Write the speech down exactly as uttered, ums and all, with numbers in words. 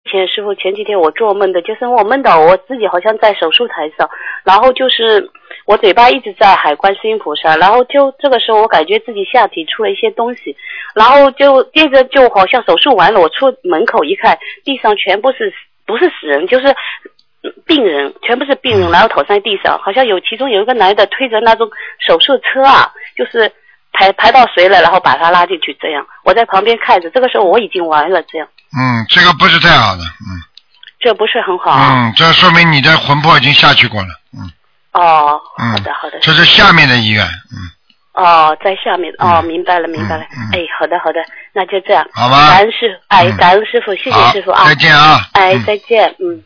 前师傅前几天我做梦的，就是我梦到我自己好像在手术台上，然后就是我嘴巴一直在喊观世音菩萨，然后就这个时候我感觉自己下体出了一些东西，然后就接着就好像手术完了，我出门口一看，地上全部是不是死人，就是病人，全部是病人，然后头在地上，好像有其中有一个男的推着那种手术车啊，就是排排到水了，然后把他拉进去，这样我在旁边看着，这个时候我已经完了，这样。 嗯，这个不是太好的，嗯。 这不是很好。啊。 嗯，这说明你的魂魄已经下去过了，嗯。 哦，好的好的。 这是下面的医院，嗯。 哦，在下面，哦，明白了明白了，嗯嗯、哎，好的好的，那就这样。 好吧。 感恩师，哎，感恩师傅，谢谢师傅啊。 再见啊。 哎，再见，嗯。